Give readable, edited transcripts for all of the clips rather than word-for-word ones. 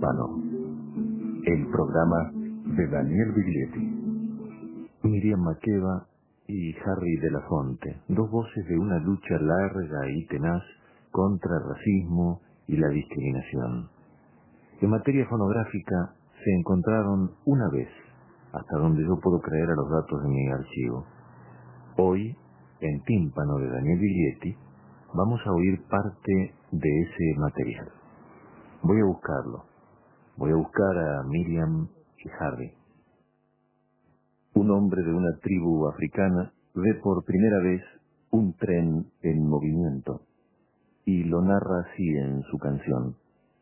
Tímpano, el programa de Daniel Biglietti, Miriam Makeba y Harry Belafonte, dos voces de una lucha larga y tenaz contra el racismo y la discriminación. En materia fonográfica se encontraron una vez, hasta donde yo puedo creer a los datos de mi archivo. Hoy, en Tímpano de Daniel Biglietti, vamos a oír parte de ese material. Voy a buscarlo. Voy a buscar a Miriam y Harry. Un hombre de una tribu africana ve por primera vez un tren en movimiento y lo narra así en su canción.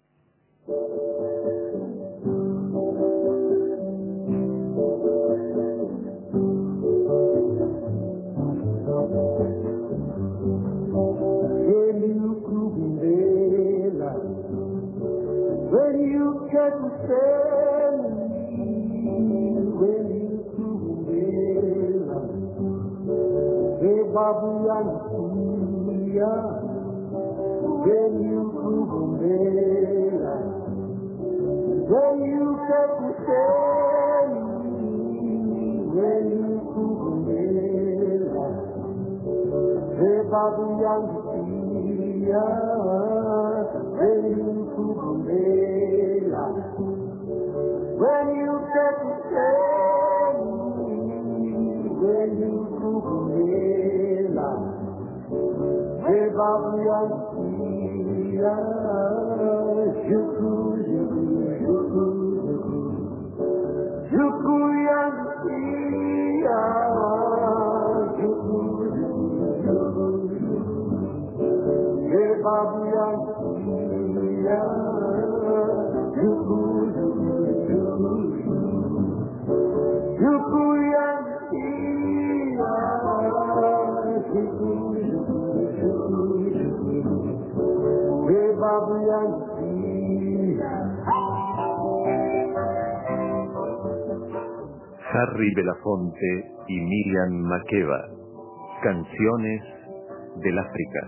Harry Belafonte y Miriam Makeba, Canciones del África.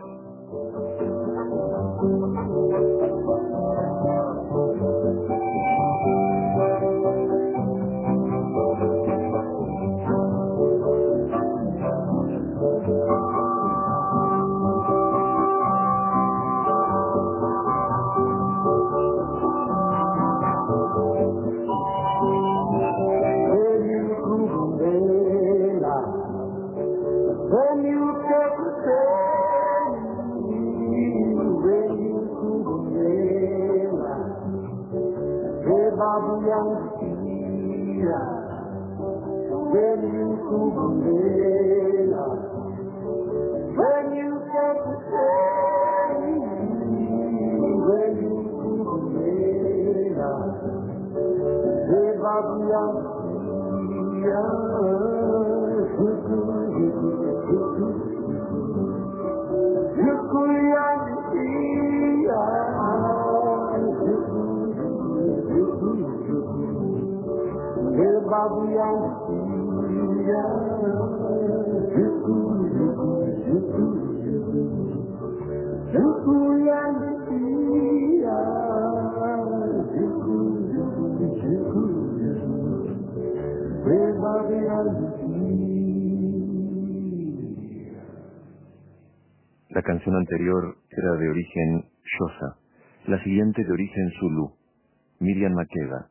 La canción anterior era de origen Xhosa, la siguiente de origen Zulu. Miriam Makeba.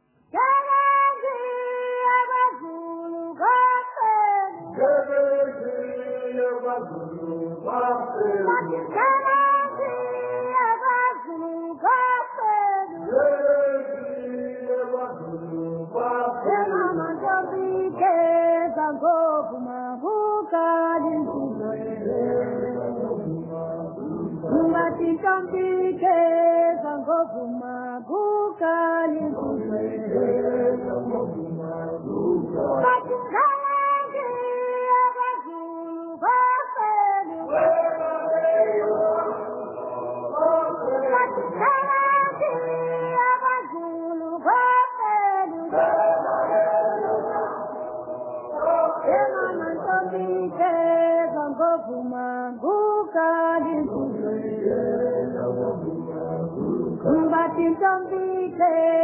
Mbati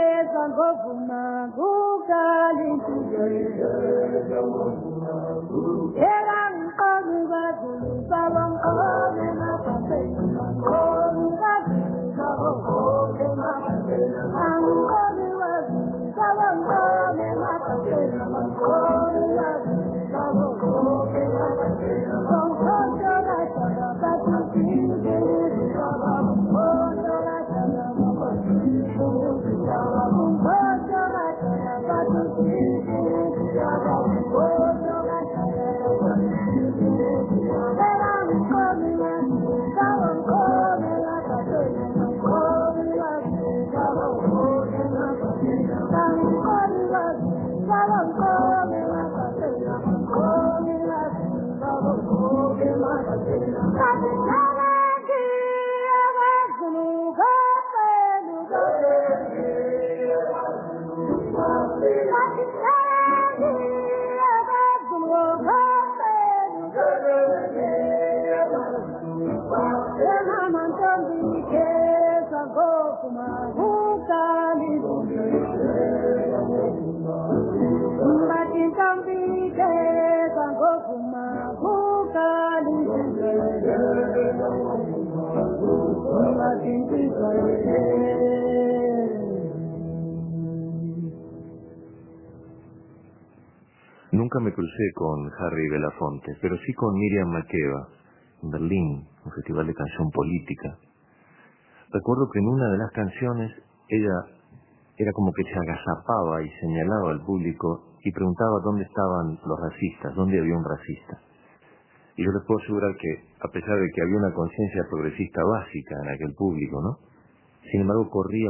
Nunca me crucé con Harry Belafonte, pero sí con Miriam Makeba, en Berlín, un festival de canción política. Recuerdo que en una de las canciones ella era como que se agazapaba y señalaba al público y preguntaba dónde estaban los racistas, dónde había un racista. Y yo les puedo asegurar que, a pesar de que había una conciencia progresista básica en aquel público, ¿no? Sin embargo, corría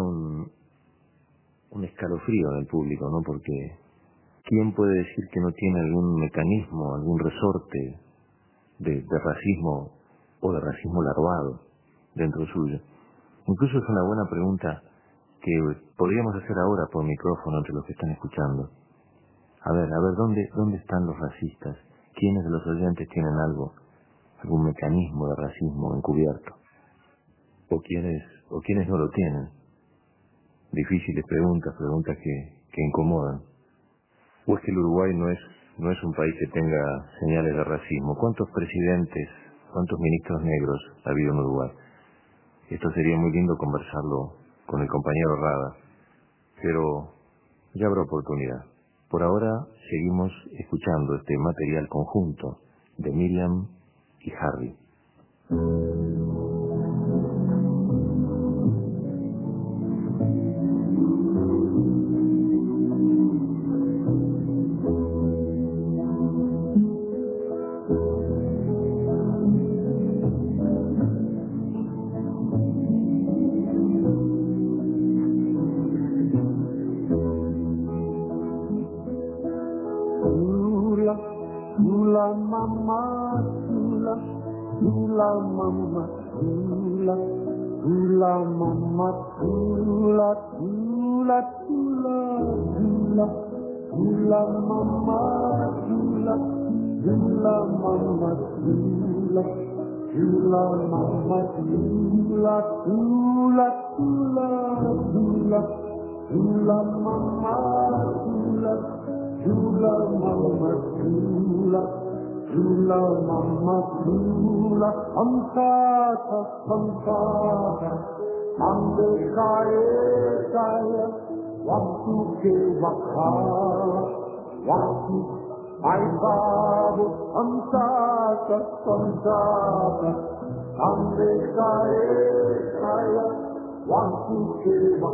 un escalofrío en el público, ¿no? Porque ¿quién puede decir que no tiene algún mecanismo, algún resorte de racismo o de racismo larvado dentro suyo? Incluso es una buena pregunta que podríamos hacer ahora por micrófono entre los que están escuchando. A ver, ¿dónde están los racistas? ¿Quiénes de los oyentes tienen algún mecanismo de racismo encubierto? ¿O quiénes no lo tienen? Difíciles preguntas que incomodan. ¿O es que el Uruguay no es un país que tenga señales de racismo? ¿Cuántos presidentes, cuántos ministros negros ha habido en Uruguay? Esto sería muy lindo conversarlo con el compañero Rada, pero ya habrá oportunidad. Por ahora seguimos escuchando este material conjunto de Miriam y Harry. Chula mama, chula mama, chula mama, chula, chula, chula, chula, chula mama, chula, chula mama, chula, chula mama, chula, chula, chula, chula, chula mama, chula. Chula mama chula, chula mama chula, amsata, ande kaya, waktu ke waktu, ay babu, amsata, ande kaya, waktu ke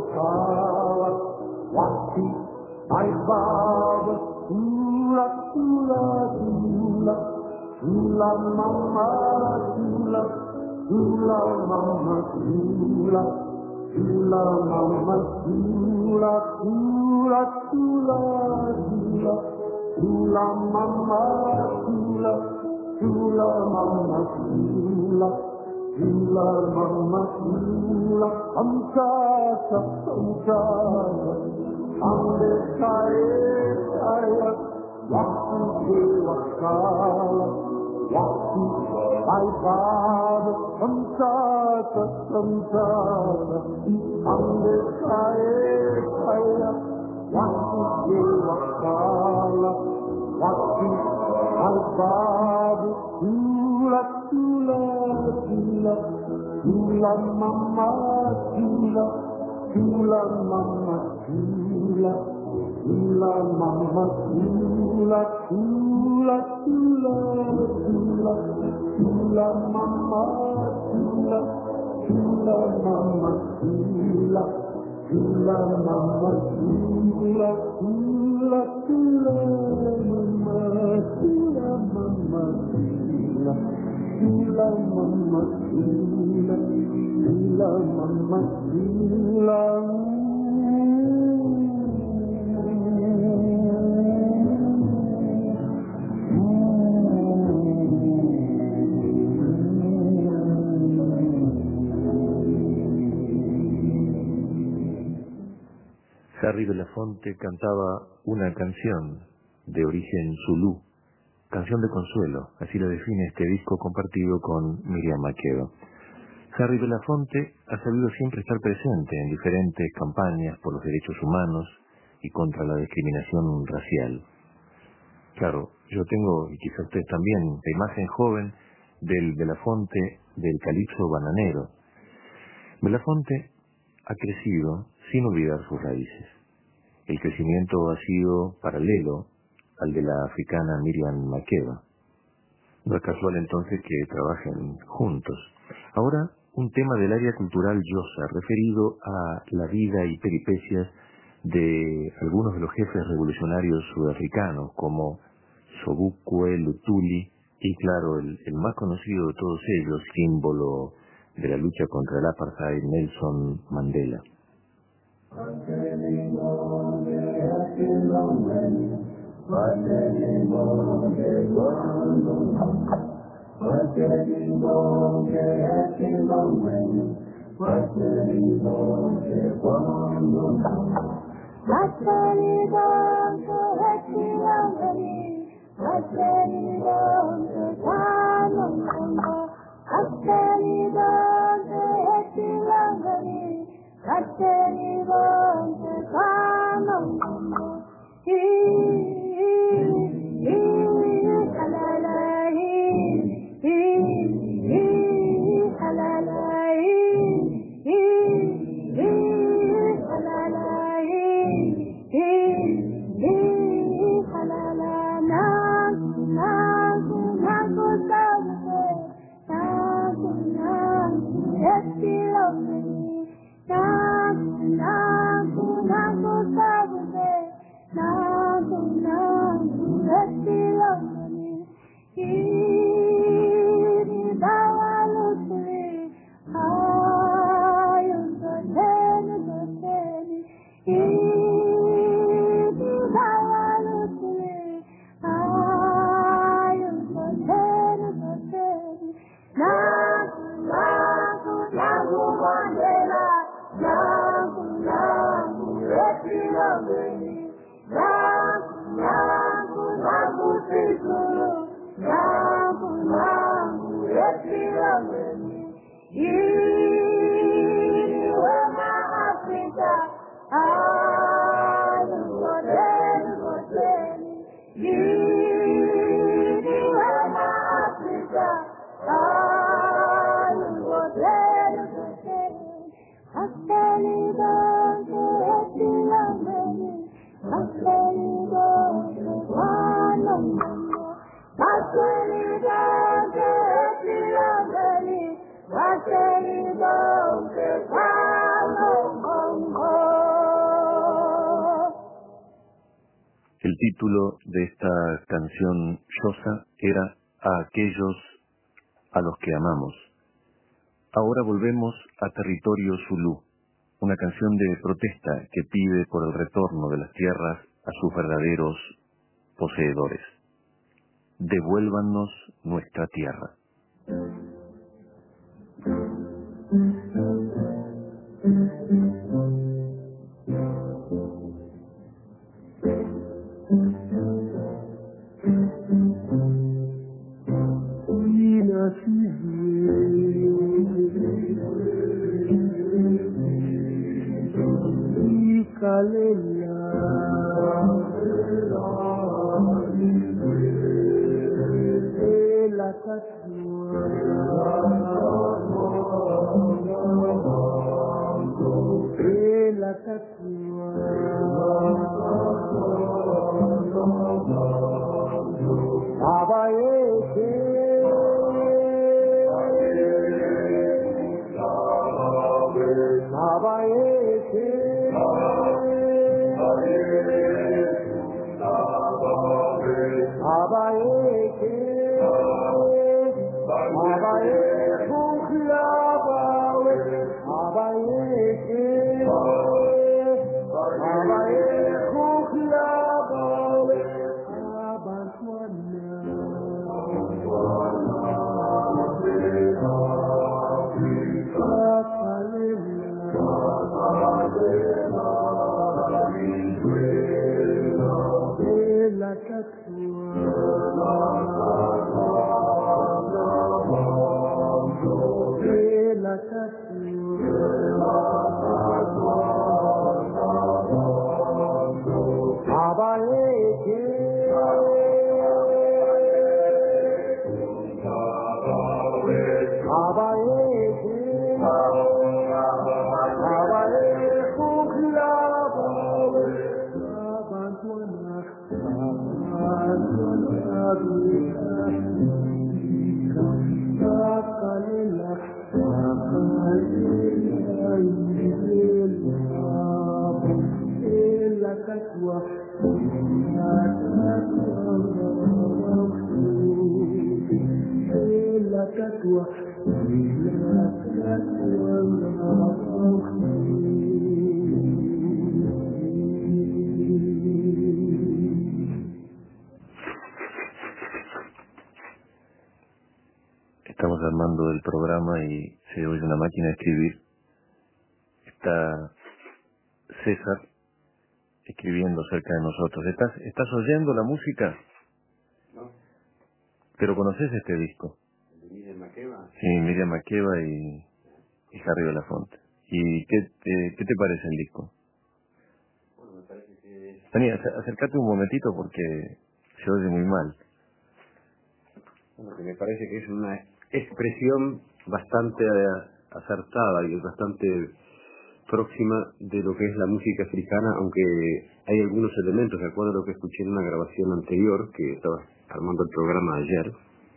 waktu. My Baba, chula, chula, chula, chula mama, chula, chula mama, chula, chula mama, chula, chula, chula, chula, chula mama, chula, chula mama, chula, chula mama, chula, amsata, ande kaya, waktu ke waktu, ay Baba, samsata, samsata, ande kaya, wati wakala, wati albabu, tula, tula, tula, tula mama, tula, tula mama, tula, tula mama, tula, tula, tula, tula, tula mama, tula, tula mama, tula, tula mama, tula, tula, tula mama, tula mama, tula, tula mama, tula, tula mama, tula. Harry Belafonte cantaba una canción de origen zulú, canción de consuelo, así lo define este disco compartido con Miriam Makeba. Harry Belafonte ha sabido siempre estar presente en diferentes campañas por los derechos humanos y contra la discriminación racial. Claro, yo tengo, y quizá ustedes también, la imagen joven del Belafonte del calipso bananero. Belafonte ha crecido sin olvidar sus raíces. El crecimiento ha sido paralelo al de la africana Miriam Makeba. No es casual entonces que trabajen juntos. Ahora, un tema del área cultural Yosa, referido a la vida y peripecias de algunos de los jefes revolucionarios sudafricanos, como Sobukwe Lutuli, y claro, el más conocido de todos ellos, símbolo de la lucha contra el apartheid, Nelson Mandela. El título de esta canción Yosa era A aquellos a los que amamos. Ahora volvemos a territorio zulú, una canción de protesta que pide por el retorno de las tierras a sus verdaderos poseedores. Devuélvanos nuestra tierra. Estamos armando el programa y se oye una máquina de escribir. Está César escribiendo cerca de nosotros. ¿Estás oyendo la música? No. ¿Pero conoces este disco? ¿El de Miriam Makeba? Sí, Miriam Makeba y Harry Belafonte. ¿Y qué te parece el disco? Bueno, me parece que es... Vení, acércate un momentito porque se oye muy mal. Bueno, que me parece que es una expresión bastante acertada y bastante próxima de lo que es la música africana, aunque hay algunos elementos, de acuerdo a lo que escuché en una grabación anterior, que estaba armando el programa ayer,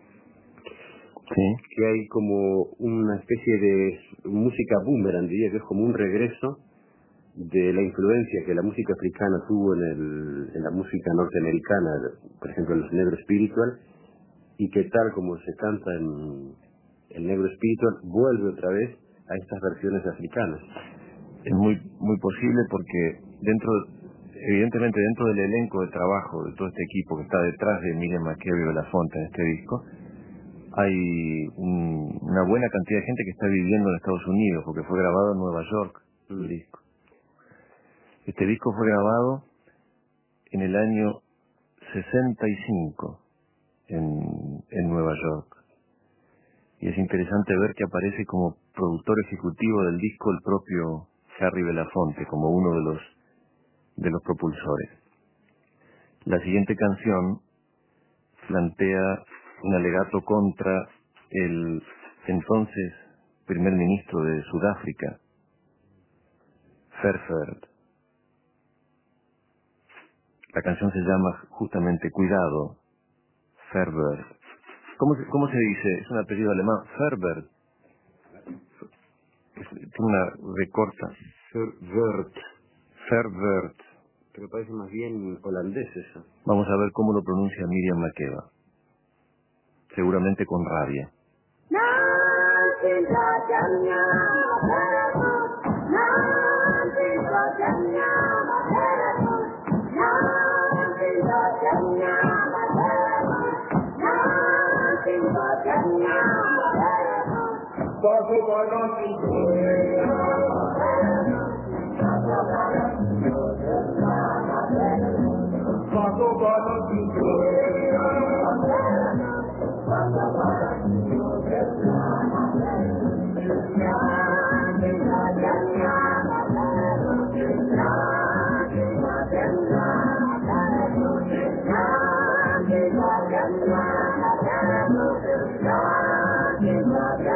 Sí. que hay como una especie de música boomerang, diría que es como un regreso de la influencia que la música africana tuvo en la música norteamericana, por ejemplo en los Negro Spiritual, y que tal como se canta en el Negro Spiritual, vuelve otra vez a estas versiones africanas. Es muy posible porque evidentemente dentro del elenco de trabajo de todo este equipo que está detrás de Miriam Makeba y Belafonte en este disco, hay una buena cantidad de gente que está viviendo en Estados Unidos, porque fue grabado en Nueva York el disco. Este disco fue grabado en el año 65 en Nueva York. Y es interesante ver que aparece como productor ejecutivo del disco el propio Harry Belafonte, como uno de los propulsores. La siguiente canción plantea un alegato contra el entonces primer ministro de Sudáfrica, Verwoerd. La canción se llama justamente Cuidado, Verwoerd. ¿Cómo se dice? Es un apellido alemán, Verwoerd. Tiene una V corta. Verwoerd. Pero parece más bien holandés eso. Vamos a ver cómo lo pronuncia Miriam Makeba. Seguramente con rabia.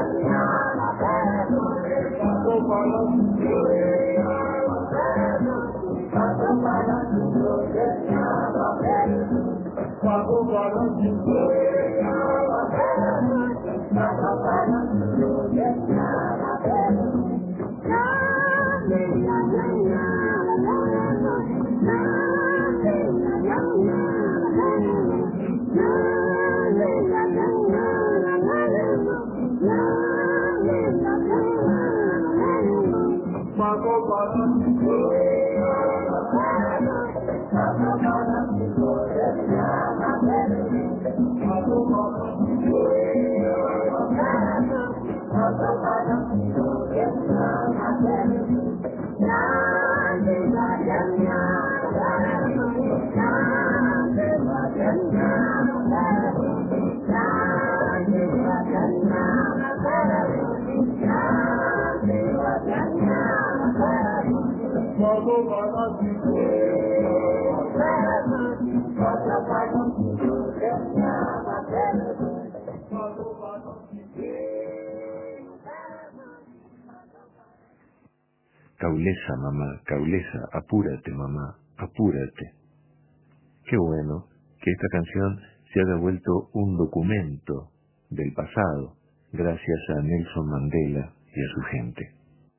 Cauleza, mamá, Cauleza, apúrate, mamá, apúrate. Qué bueno que esta canción se haya vuelto un documento del pasado, gracias a Nelson Mandela y a su gente.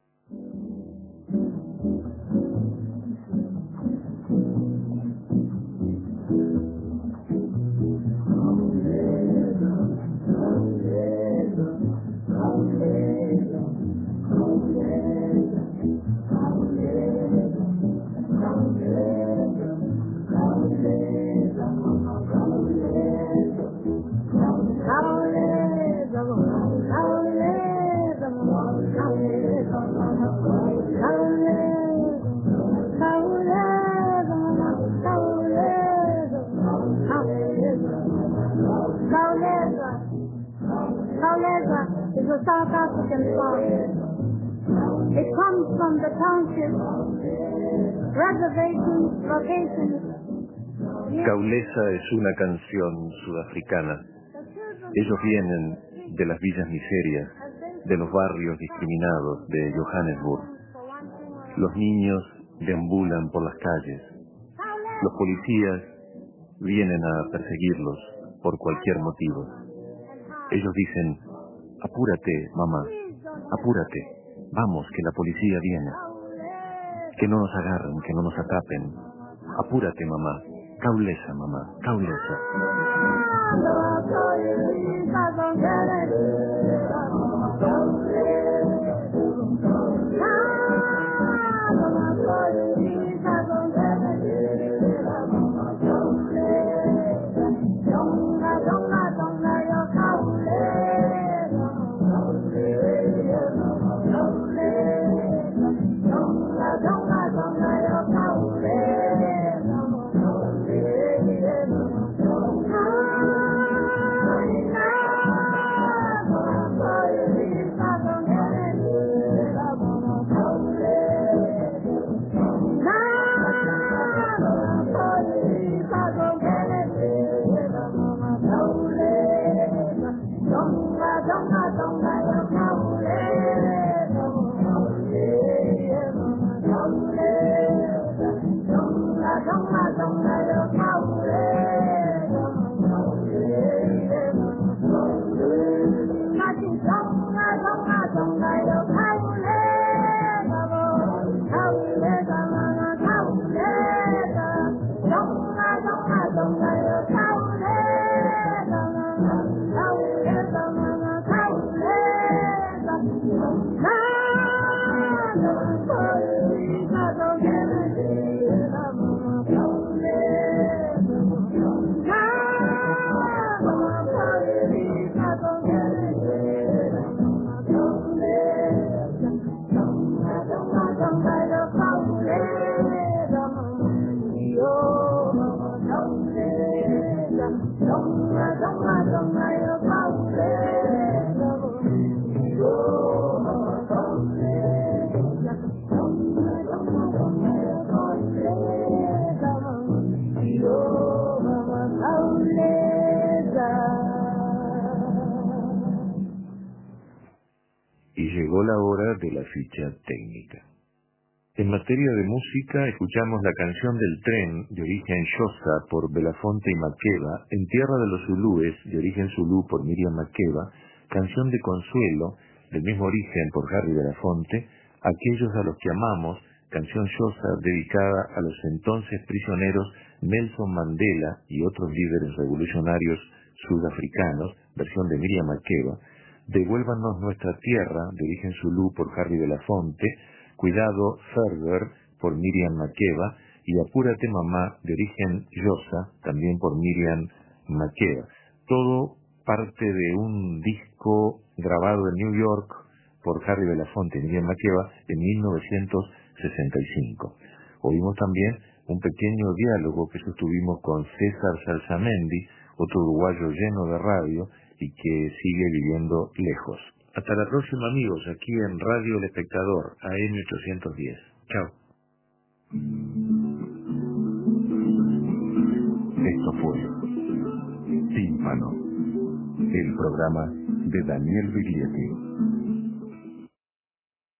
Cauleza is a South African song. It comes from the township, reservations, locations. Cauleza es una canción sudafricana. Ellos vienen de las villas miserias, de los barrios discriminados de Johannesburg. Los niños deambulan por las calles. Los policías vienen a perseguirlos por cualquier motivo. Ellos dicen: apúrate, mamá, apúrate, vamos, que la policía viene. Que no nos agarren, que no nos atrapen. Apúrate, mamá, Cauleza, mamá, Cauleza. y llegó la hora de la ficha técnica. En materia de música, escuchamos la canción del tren, de origen Xhosa, por Belafonte y Makeba, En tierra de los zulúes, de origen zulú, por Miriam Makeba, Canción de consuelo, del mismo origen, por Harry Belafonte, Aquellos a los que amamos, canción Xhosa dedicada a los entonces prisioneros Nelson Mandela y otros líderes revolucionarios sudafricanos, versión de Miriam Makeba, Devuélvanos nuestra tierra, de origen zulú, por Harry Belafonte, Cuidado Ferber, por Miriam Makeba, y Apúrate Mamá, de origen Xhosa, también por Miriam Makeba. Todo parte de un disco grabado en New York por Harry Belafonte y Miriam Makeba en 1965. Oímos también un pequeño diálogo que sostuvimos con César Salsamendi, otro uruguayo lleno de radio y que sigue viviendo lejos. Hasta la próxima, amigos, aquí en Radio El Espectador, AM 810. Chao. Esto fue Tímpano, el programa de Daniel Biglietti.